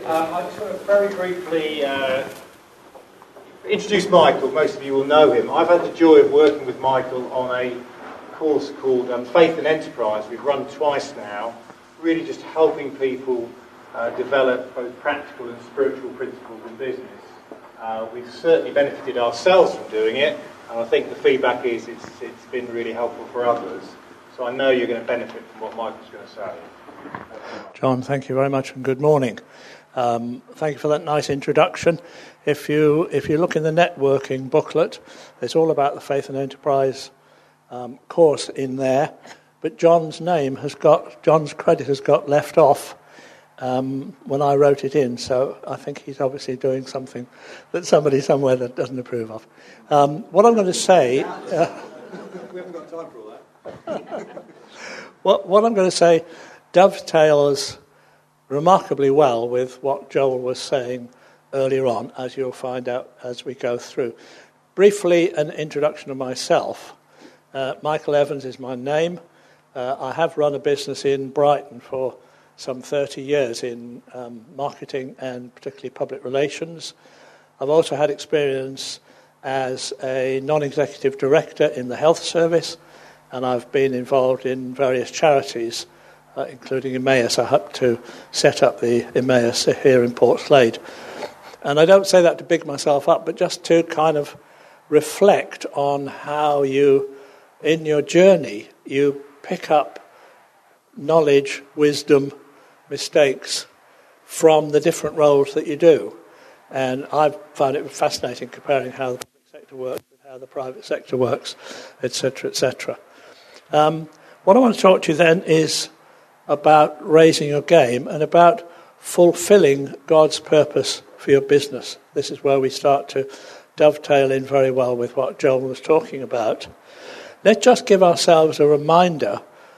I just want to very briefly introduce Michael. Most of you will know him. I've had the joy of working with Michael on a course called Faith and Enterprise. We've run twice now, really just helping people develop both practical and spiritual principles in business. We've certainly benefited ourselves from doing it, and I think the feedback is it's been really helpful for others. So I know you're going to benefit from what Michael's going to say. John, thank you very much, and good morning. Thank you for that nice introduction. If you look in the networking booklet, it's all about the Faith and Enterprise course in there, but John's credit has got left off when I wrote it in, so I think he's obviously doing something that somebody somewhere that doesn't approve of. What I'm going to say... we haven't got time for all that. What I'm going to say dovetails remarkably well with what Joel was saying earlier on, as you'll find out as we go through. Briefly, an introduction of myself. Michael Evans is my name. I have run a business in Brighton for some 30 years in marketing and particularly public relations. I've also had experience as a non-executive director in the health service, and I've been involved in various charities, including Emmaus. I helped to set up the Emmaus here in Port Slade. And I don't say that to big myself up, but just to kind of reflect on how you, in your journey, you pick up knowledge, wisdom, mistakes from the different roles that you do. And I've found it fascinating comparing how the public sector works with how the private sector works, etc., etc. What I want to talk to you then is about raising your game and about fulfilling God's purpose for your business. This is where we start to dovetail in very well with what Joel was talking about. Let's just give ourselves a reminder.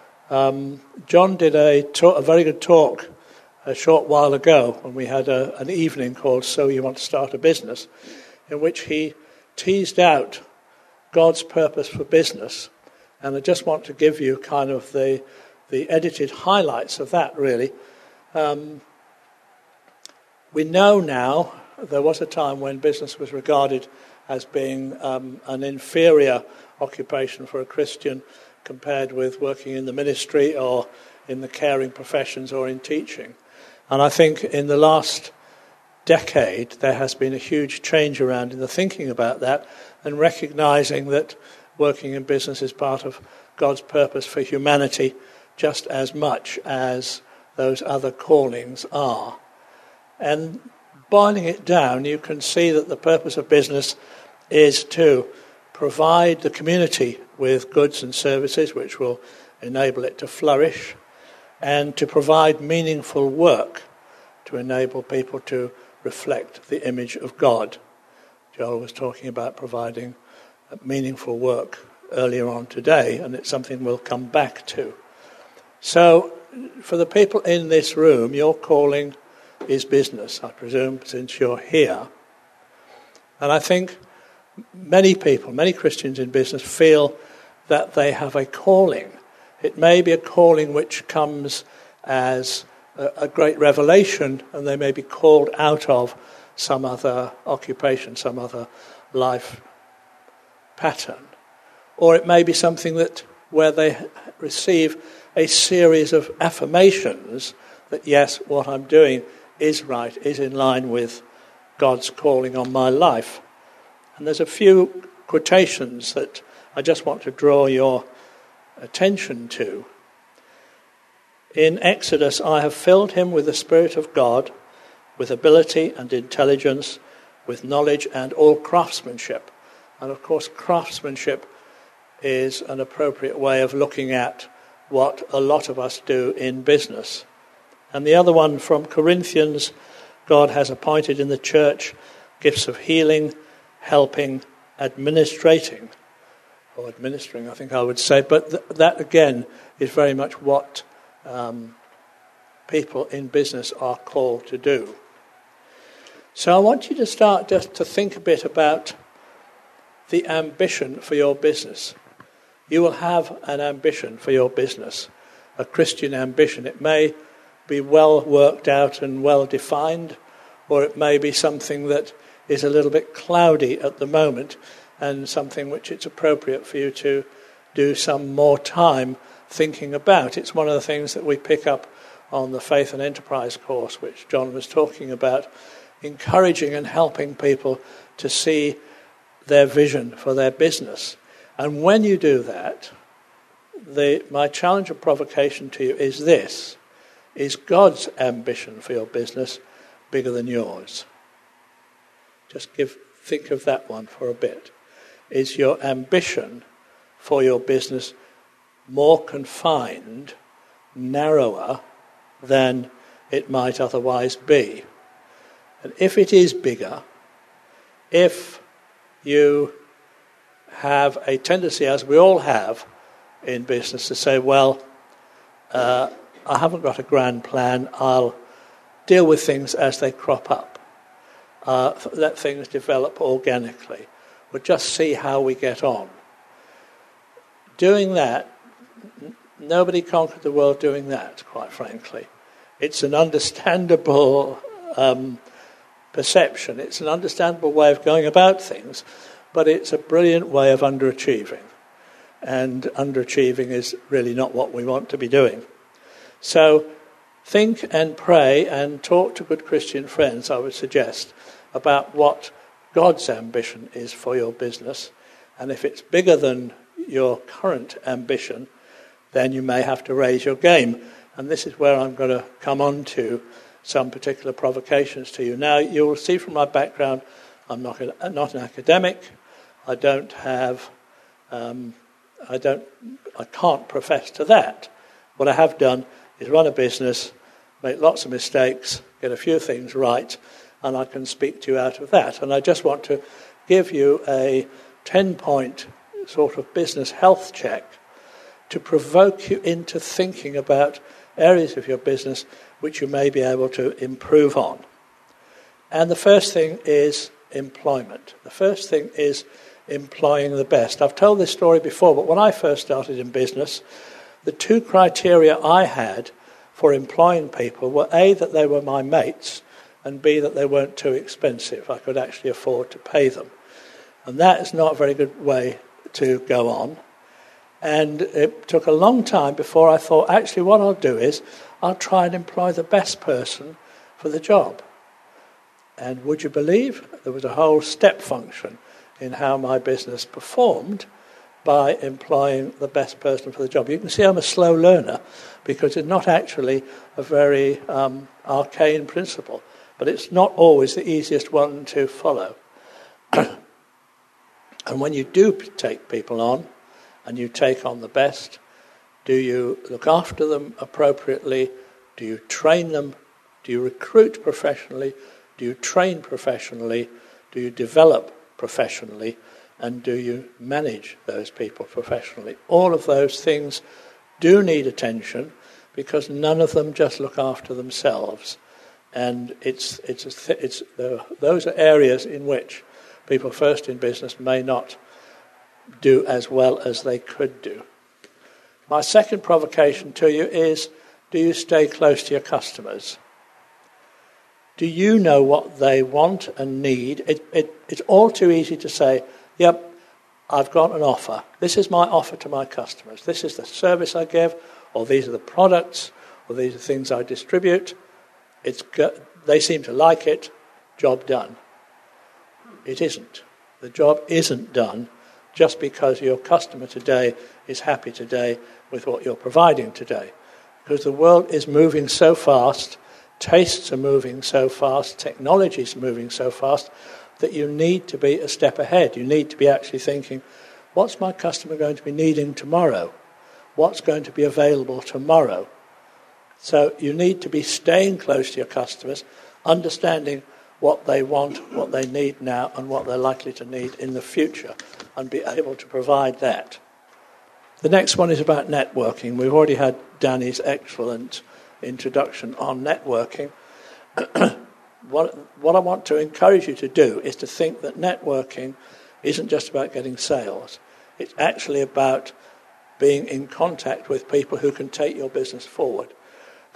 John did a very good talk a short while ago when we had an evening called So You Want to Start a Business, in which he teased out God's purpose for business. And I just want to give you kind of the edited highlights of that, really. We know now there was a time when business was regarded as being an inferior occupation for a Christian compared with working in the ministry or in the caring professions or in teaching. And I think in the last decade there has been a huge change around in the thinking about that and recognising that working in business is part of God's purpose for humanity just as much as those other callings are. And boiling it down, you can see that the purpose of business is to provide the community with goods and services which will enable it to flourish, and to provide meaningful work to enable people to reflect the image of God. Joel was talking about providing meaningful work earlier on today, and it's something we'll come back to. So, for the people in this room, your calling is business, I presume, since you're here. And I think many people, many Christians in business, feel that they have a calling. It may be a calling which comes as a great revelation, and they may be called out of some other occupation, some other life pattern. Or it may be something where they receive a series of affirmations that, yes, what I'm doing is right, is in line with God's calling on my life. And there's a few quotations that I just want to draw your attention to. In Exodus, I have filled him with the Spirit of God, with ability and intelligence, with knowledge and all craftsmanship. And of course, craftsmanship is an appropriate way of looking at what a lot of us do in business. And the other one from Corinthians, God has appointed in the church gifts of healing, helping, administrating, or administering, I think I would say. But that, again, is very much what people in business are called to do. So I want you to start just to think a bit about the ambition for your business. You will have an ambition for your business, a Christian ambition. It may be well worked out and well defined, or it may be something that is a little bit cloudy at the moment and something which it's appropriate for you to do some more time thinking about. It's one of the things that we pick up on the Faith and Enterprise course, which John was talking about, encouraging and helping people to see their vision for their business. And when you do that, my challenge and provocation to you is this: is God's ambition for your business bigger than yours? Just think of that one for a bit. Is your ambition for your business more confined, narrower than it might otherwise be? And if it is bigger, if you have a tendency, as we all have in business, to say, well, I haven't got a grand plan, I'll deal with things as they crop up. Let things develop organically. We'll just see how we get on. Doing that, nobody conquered the world doing that, quite frankly. It's an understandable perception. It's an understandable way of going about things, but it's a brilliant way of underachieving. And underachieving is really not what we want to be doing. So think and pray and talk to good Christian friends, I would suggest, about what God's ambition is for your business. And if it's bigger than your current ambition, then you may have to raise your game. And this is where I'm going to come on to some particular provocations to you. Now, you'll see from my background, I'm not an academic. I can't profess to that. What I have done is run a business, make lots of mistakes, get a few things right, and I can speak to you out of that. And I just want to give you a 10-point sort of business health check to provoke you into thinking about areas of your business which you may be able to improve on. And the first thing is employment. The first thing is employing the best. I've told this story before, but when I first started in business, the two criteria I had for employing people were A, that they were my mates, and B, that they weren't too expensive. I could actually afford to pay them. And that is not a very good way to go on. And it took a long time before I thought, actually what I'll do is I'll try and employ the best person for the job. And would you believe there was a whole step function in how my business performed by employing the best person for the job. You can see I'm a slow learner because it's not actually a very arcane principle, but it's not always the easiest one to follow. And when you do take people on, and you take on the best, do you look after them appropriately? Do you train them? Do you recruit professionally? Do you train professionally? Do you develop professionally? And do you manage those people professionally? All of those things do need attention because none of them just look after themselves. And those are areas in which people first in business may not do as well as they could do. My second provocation to you is, do you stay close to your customers? Do you know what they want and need? It's all too easy to say, yep, I've got an offer. This is my offer to my customers. This is the service I give, or these are the products, or these are things I distribute. They seem to like it. Job done. It isn't. The job isn't done just because your customer today is happy today with what you're providing today. Because the world is moving so fast, tastes are moving so fast, technology is moving so fast, that you need to be a step ahead. You need to be actually thinking, what's my customer going to be needing tomorrow? What's going to be available tomorrow? So you need to be staying close to your customers, understanding what they want, what they need now, and what they're likely to need in the future, and be able to provide that. The next one is about networking. We've already had Danny's excellent introduction on networking. What I want to encourage you to do is to think that networking isn't just about getting sales. It's actually about being in contact with people who can take your business forward.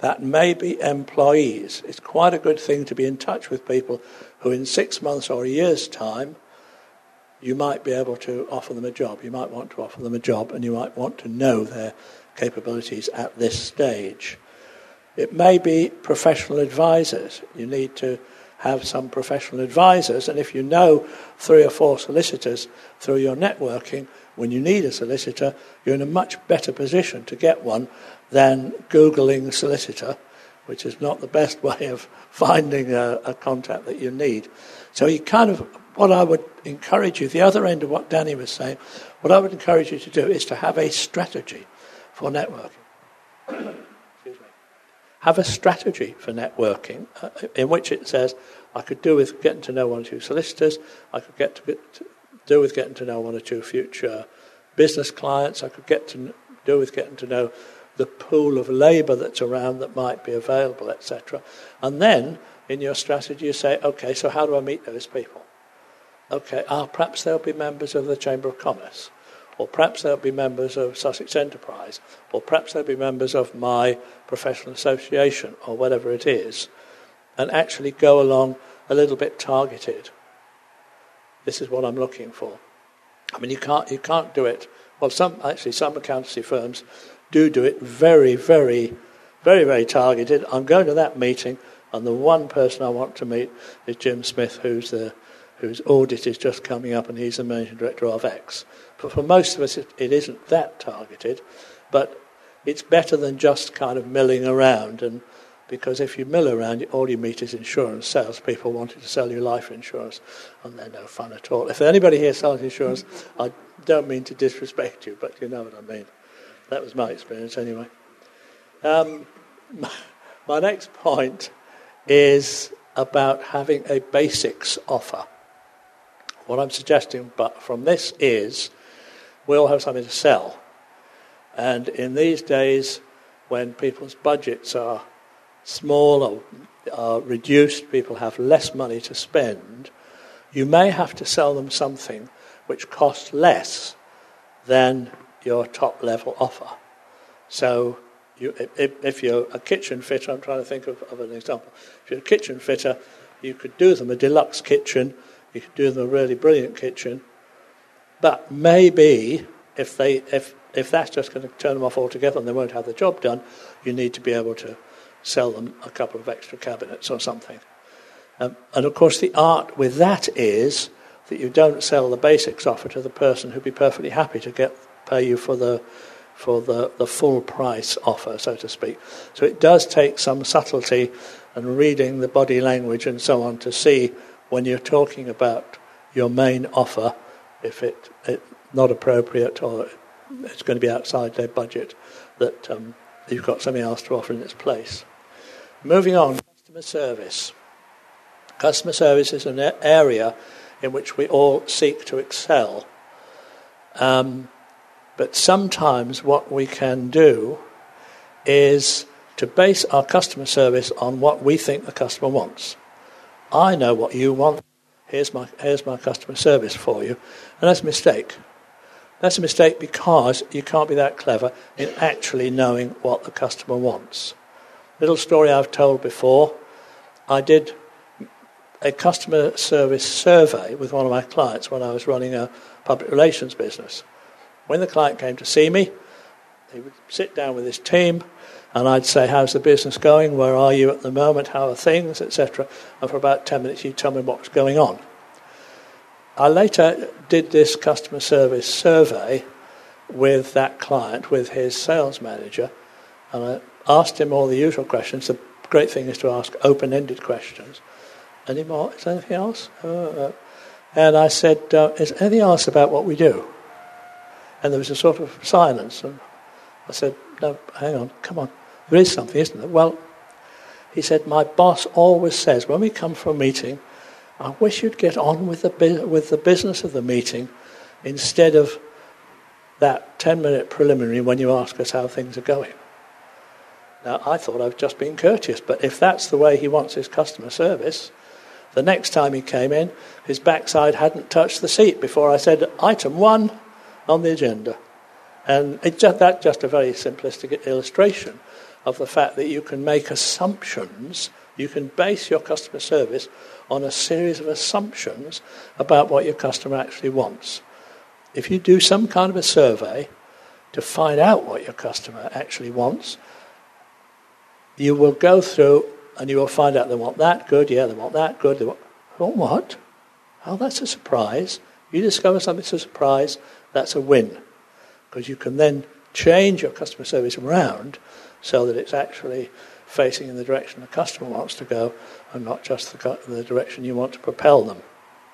that may be employees. It's quite a good thing to be in touch with people who in 6 months or a year's time you might be able to offer them a job. You might want to offer them a job, and you might want to know their capabilities at this stage. It may be professional advisors. You need to have some professional advisors, and if you know 3 or 4 solicitors through your networking, when you need a solicitor, you're in a much better position to get one than Googling solicitor, which is not the best way of finding a contact that you need. So you what I would encourage you, the other end of what Danny was saying, what I would encourage you to do is to have a strategy for networking. Excuse me. Have a strategy for networking in which it says, I could do with getting to know 1 or 2 solicitors, I could do with getting to know 1 or 2 future business clients, I could do with getting to know the pool of labour that's around that might be available, etc. And then, in your strategy, you say, okay, so how do I meet those people? Okay, perhaps they'll be members of the Chamber of Commerce, or perhaps they'll be members of Sussex Enterprise, or perhaps they'll be members of my professional association, or whatever it is, and actually go along a little bit targeted. This is what I'm looking for. I mean, you can't do it. Well, some accountancy firms do it very, very, very, very targeted. I'm going to that meeting, and the one person I want to meet is Jim Smith, whose audit is just coming up, and he's the managing director of X. But for most of us, it isn't that targeted, but it's better than just kind of milling around. And because if you mill around, all you meet is insurance salespeople wanting to sell you life insurance, and they're no fun at all. If anybody here sells insurance, I don't mean to disrespect you, but you know what I mean. That was my experience anyway. My next point is about having a basics offer. What I'm suggesting from this is we all have something to sell. And in these days, when people's budgets are small or are reduced, people have less money to spend, you may have to sell them something which costs less than your top-level offer. So if you're a kitchen fitter, I'm trying to think of an example. If you're a kitchen fitter, you could do them a deluxe kitchen, you could do them a really brilliant kitchen, but maybe if that's just going to turn them off altogether and they won't have the job done, you need to be able to sell them a couple of extra cabinets or something. And of course the art with that is that you don't sell the basics offer to the person who'd be perfectly happy to pay you for the full price offer, so to speak. So it does take some subtlety and reading the body language and so on to see when you're talking about your main offer, if it's not appropriate or it's going to be outside their budget, that you've got something else to offer in its place. Moving on, customer service. Customer service is an area in which we all seek to excel. But sometimes what we can do is to base our customer service on what we think the customer wants. I know what you want. Here's my customer service for you. And that's a mistake. That's a mistake because you can't be that clever in actually knowing what the customer wants. Little story I've told before. I did a customer service survey with one of my clients when I was running a public relations business. When the client came to see me, he would sit down with his team, and I'd say, how's the business going? Where are you at the moment? How are things? Etc. And for about 10 minutes, he'd tell me what was going on. I later did this customer service survey with that client, with his sales manager, and I asked him all the usual questions. The great thing is to ask open-ended questions. Any more? Is there anything else? And I said, is there anything else about what we do? And there was a sort of silence, and I said, no, hang on, come on. There is something, isn't there? Well, he said, my boss always says, when we come for a meeting, I wish you'd get on with the business of the meeting instead of that 10-minute preliminary when you ask us how things are going. Now, I thought I was just being courteous, but if that's the way he wants his customer service, the next time he came in, his backside hadn't touched the seat before I said, item 1 on the agenda. And that's just a very simplistic illustration of the fact that you can make assumptions. You can base your customer service on a series of assumptions about what your customer actually wants. If you do some kind of a survey to find out what your customer actually wants, you will go through and you will find out they want that, good, yeah, they want that, good, they want what? Oh, that's a surprise. You discover something's a surprise, that's a win. Because you can then change your customer service around so that it's actually facing in the direction the customer wants to go and not just the direction you want to propel them.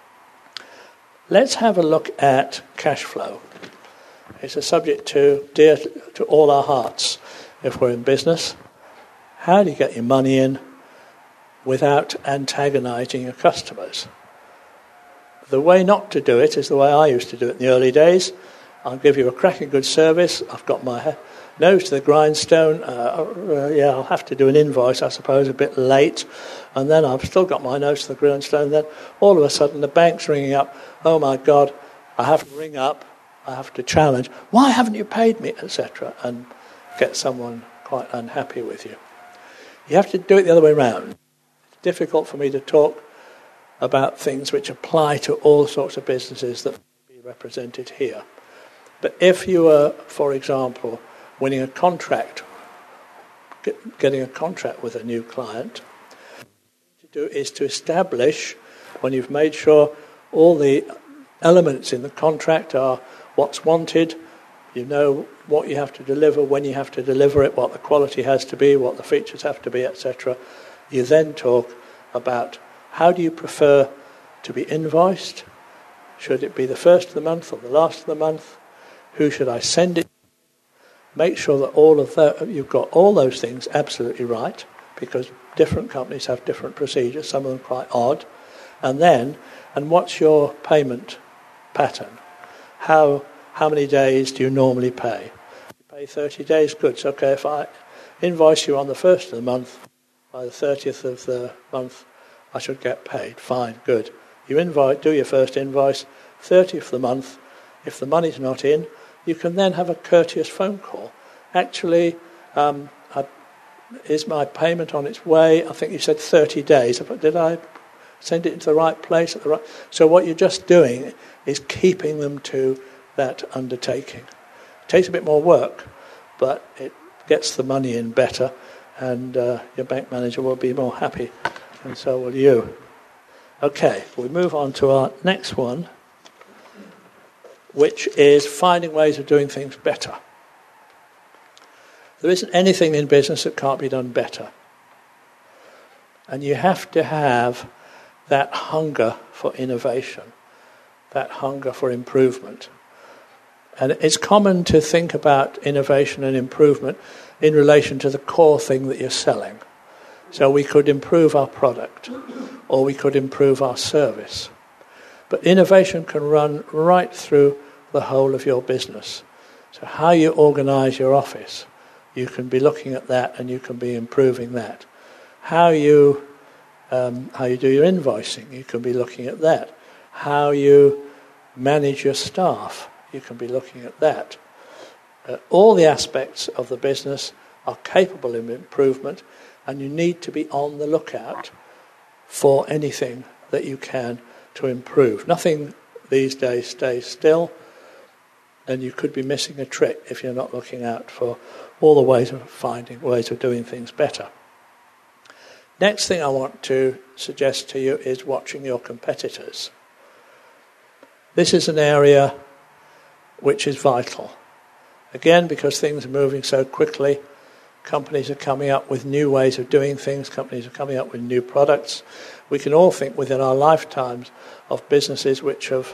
Let's have a look at cash flow. It's a subject dear to all our hearts if we're in business. How do you get your money in without antagonising your customers? The way not to do it is the way I used to do it in the early days. I'll give you a cracking good service. I've got my nose to the grindstone. I'll have to do an invoice, I suppose, a bit late. And then I've still got my nose to the grindstone. Then all of a sudden the bank's ringing up. Oh, my God, I have to ring up. I have to challenge. Why haven't you paid me, etc. And get someone quite unhappy with you. You have to do it the other way around. It's difficult for me to talk about things which apply to all sorts of businesses that may be represented here. But if you are, for example, winning a contract, getting a contract with a new client, what you do is to establish, when you've made sure all the elements in the contract are what's wanted, you know what you have to deliver, when you have to deliver it, what the quality has to be, what the features have to be, etc. You then talk about how do you prefer to be invoiced? Should it be the first of the month or the last of the month? Who should I send it? Make sure that you've got all those things absolutely right, because different companies have different procedures, some of them quite odd. And what's your payment pattern? How many days do you normally pay? You pay 30 days, good. So, okay, if I invoice you on the 1st of the month, by the 30th of the month, I should get paid. Fine, good. You do your first invoice, 30th of the month. If the money's not in, you can then have a courteous phone call. Actually, is my payment on its way? I think you said 30 days. Did I send it into the right place? So what you're just doing is keeping them to that undertaking. It takes a bit more work, but it gets the money in better, and your bank manager will be more happy, and so will you. Okay, we move on to our next one, which is finding ways of doing things better. There isn't anything in business that can't be done better. And you have to have that hunger for innovation, that hunger for improvement. And it's common to think about innovation and improvement in relation to the core thing that you're selling. So we could improve our product, or we could improve our service. But innovation can run right through the whole of your business. So how you organise your office, you can be looking at that and you can be improving that. How you do your invoicing, you can be looking at that. How you manage your staff, you can be looking at that. All the aspects of the business are capable of improvement, and you need to be on the lookout for anything that you can to improve. Nothing these days stays still, and you could be missing a trick if you're not looking out for all the ways of finding ways of doing things better. Next thing I want to suggest to you is watching your competitors. This is an area which is vital. Again, because things are moving so quickly, companies are coming up with new ways of doing things, companies are coming up with new products. We can all think within our lifetimes of businesses which have,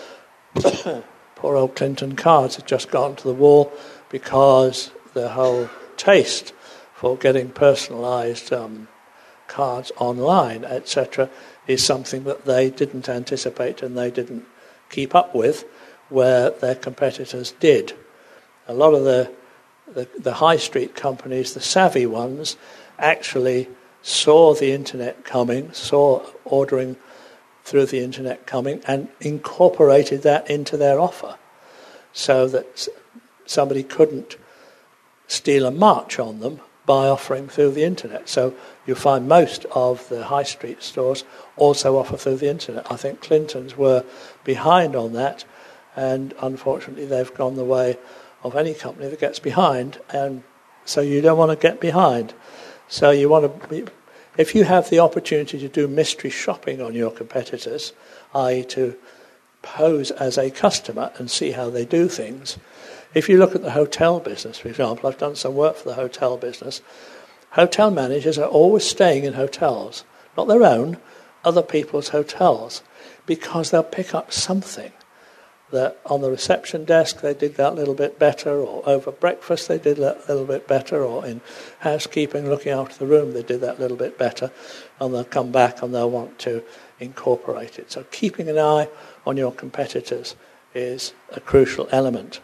poor old Clinton cards have just gone to the wall because the whole taste for getting personalised cards online, etc., is something that they didn't anticipate and they didn't keep up with, where their competitors did. A lot of the high street companies, the savvy ones, actually saw the internet coming, saw ordering through the internet coming, and incorporated that into their offer so that somebody couldn't steal a march on them by offering through the internet. So you find most of the high street stores also offer through the internet. I think Clinton's were behind on that, and unfortunately they've gone the way of any company that gets behind, and so you don't want to get behind. So you want to be, if you have the opportunity to do mystery shopping on your competitors, i.e. to pose as a customer and see how they do things. If you look at the hotel business, for example, I've done some work for the hotel business. Hotel managers are always staying in hotels, not their own, other people's hotels, because they'll pick up something that on the reception desk they did that a little bit better, or over breakfast they did that a little bit better, or in housekeeping, looking after the room, they did that a little bit better, and they'll come back and they'll want to incorporate it. So keeping an eye on your competitors is a crucial element.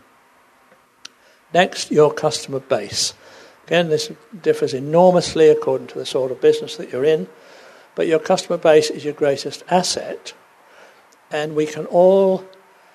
Next, your customer base. Again, this differs enormously according to the sort of business that you're in, but your customer base is your greatest asset, and we can all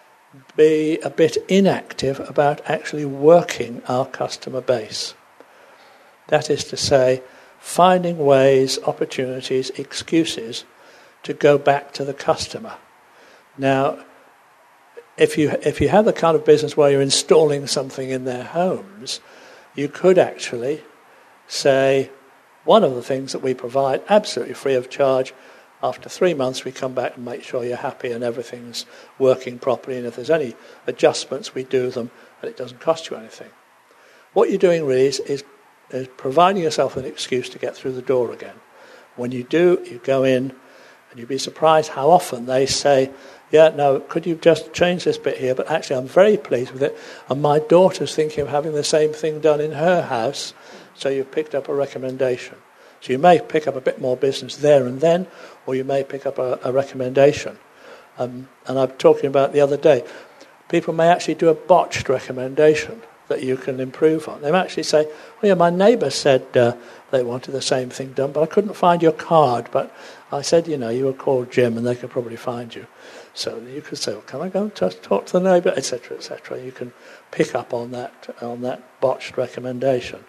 be a bit inactive about actually working our customer base. That is to say, finding ways, opportunities, excuses to go back to the customer. Now, if you have the kind of business where you're installing something in their homes, you could actually say, one of the things that we provide absolutely free of charge, after 3 months we come back and make sure you're happy and everything's working properly, and if there's any adjustments we do them and it doesn't cost you anything. What you're doing really is providing yourself an excuse to get through the door again. When you do, you go in and you'd be surprised how often they say, yeah, no, could you just change this bit here, but actually I'm very pleased with it, and my daughter's thinking of having the same thing done in her house, so you've picked up a recommendation. So you may pick up a bit more business there and then, or you may pick up a recommendation. And I'm talking about the other day, people may actually do a botched recommendation that you can improve on. They might actually say, well, yeah, my neighbour said they wanted the same thing done, but I couldn't find your card, but I said, you were called Jim and they could probably find you. So you could say, well, can I go and just talk to the neighbour, etc., etc. You can pick up on that botched recommendation.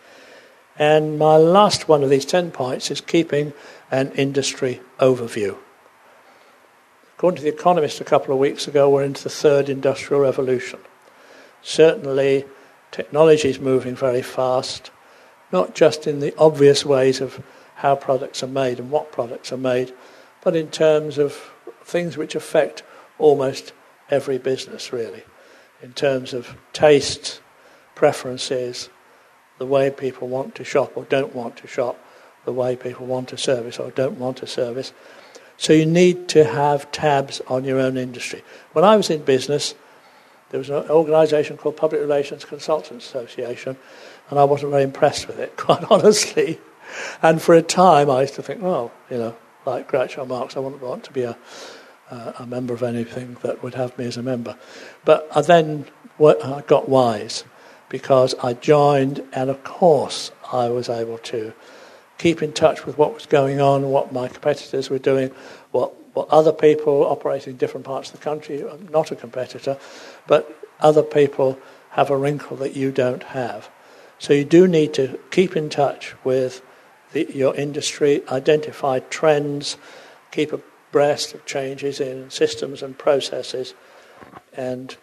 And my last one of these 10 points is keeping an industry overview. According to The Economist a couple of weeks ago, we're into the third industrial revolution. Certainly, technology is moving very fast, not just in the obvious ways of how products are made and what products are made, but in terms of things which affect almost every business, really, in terms of taste, preferences, the way people want to shop or don't want to shop, the way people want to service or don't want to service. So you need to have tabs on your own industry. When I was in business, there was an organisation called Public Relations Consultants Association, and I wasn't very impressed with it, quite honestly. And for a time I used to think, like Groucho Marx, I wouldn't want to be a member of anything that would have me as a member. But I got wise, because I joined, and of course I was able to keep in touch with what was going on, what my competitors were doing, what other people operating in different parts of the country. I'm not a competitor, but other people have a wrinkle that you don't have. So you do need to keep in touch with your industry, identify trends, keep abreast of changes in systems and processes, and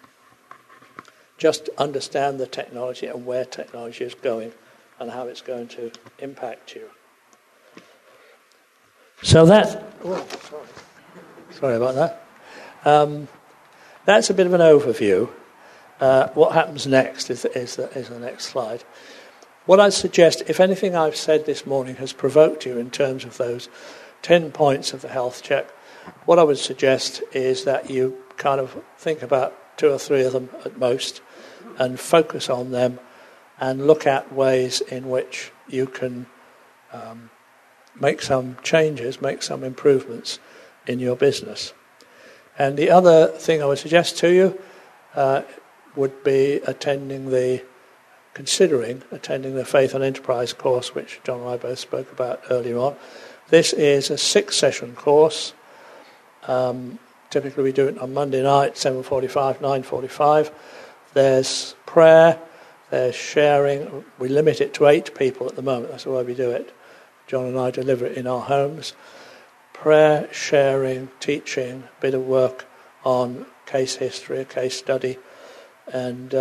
just understand the technology and where technology is going and how it's going to impact you. So sorry about that. That's a bit of an overview. What happens next is the next slide. What I suggest, if anything I've said this morning has provoked you in terms of those 10 points of the health check, what I would suggest is that you kind of think about 2 or 3 of them at most, and focus on them and look at ways in which you can make some changes, make some improvements in your business. And the other thing I would suggest to you would be considering attending the Faith and Enterprise course, which John and I both spoke about earlier on. This is a 6-session course. Typically we do it on Monday night, 7:45, 9:45. There's prayer, They're sharing. We limit it to 8 people at the moment. That's the way we do it. John and I deliver it in our homes. Prayer, sharing, teaching, a bit of work on case history, a case study. And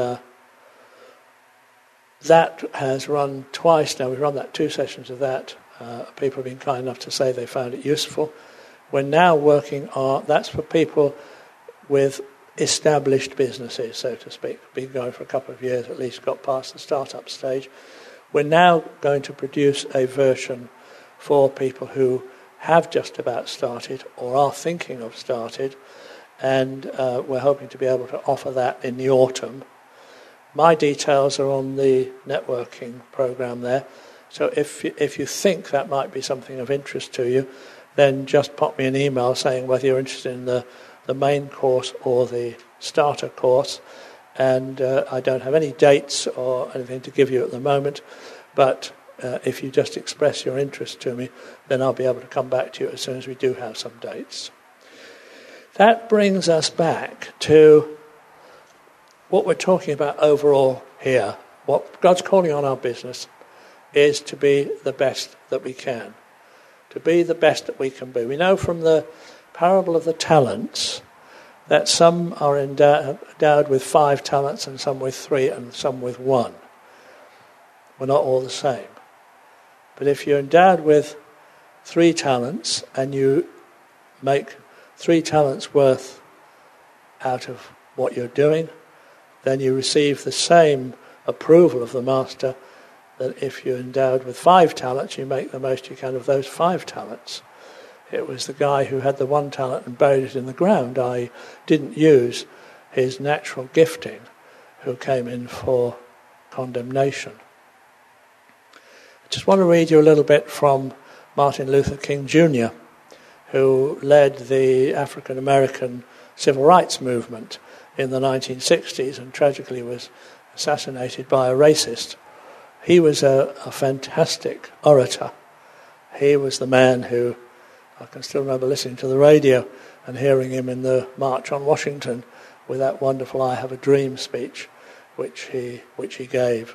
that has run twice now. We've run 2 sessions of that. People have been kind enough to say they found it useful. We're now working on, that's for people with established businesses, so to speak. Been going for a couple of years, at least got past the start-up stage. We're now going to produce a version for people who have just about started or are thinking of started, and we're hoping to be able to offer that in the autumn. My details are on the networking program there, so if you think that might be something of interest to you, then just pop me an email saying whether you're interested in the main course or the starter course. And I don't have any dates or anything to give you at the moment, but if you just express your interest to me, then I'll be able to come back to you as soon as we do have some dates. That brings us back to what we're talking about overall here. What God's calling on our business is to be the best that we can. To be the best that we can be. We know from the parable of the talents that some are endowed with 5 talents and some with 3 and some with 1. We're not all the same. But if you're endowed with 3 talents and you make 3 talents worth out of what you're doing, then you receive the same approval of the master that if you're endowed with 5 talents, you make the most you can of those 5 talents. It was the guy who had the 1 talent and buried it in the ground, I didn't use his natural gifting, who came in for condemnation. I just want to read you a little bit from Martin Luther King Jr., who led the African American civil rights movement in the 1960s and tragically was assassinated by a racist. He was a fantastic orator. He was the man who, I can still remember listening to the radio and hearing him in the March on Washington with that wonderful "I Have a Dream" speech, which he gave.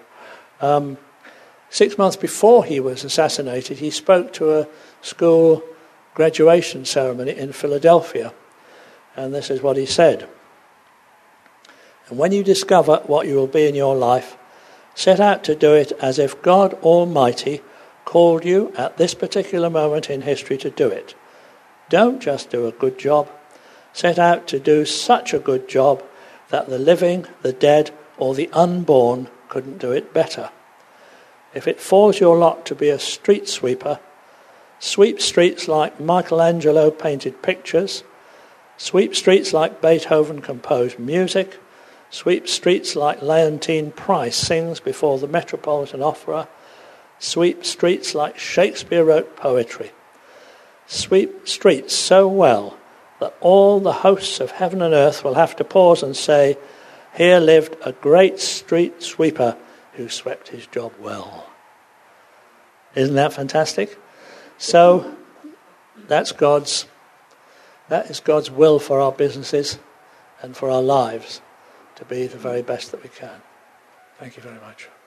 6 months before he was assassinated, he spoke to a school graduation ceremony in Philadelphia, and this is what he said. "And when you discover what you will be in your life, set out to do it as if God Almighty called you at this particular moment in history to do it. Don't just do a good job. Set out to do such a good job that the living, the dead, or the unborn couldn't do it better. If it falls your lot to be a street sweeper, sweep streets like Michelangelo painted pictures, sweep streets like Beethoven composed music, sweep streets like Leontine Price sings before the Metropolitan Opera, sweep streets like Shakespeare wrote poetry. Sweep streets so well that all the hosts of heaven and earth will have to pause and say, 'Here lived a great street sweeper who swept his job well.'" Isn't that fantastic? So that is God's will for our businesses and for our lives, to be the very best that we can. Thank you very much.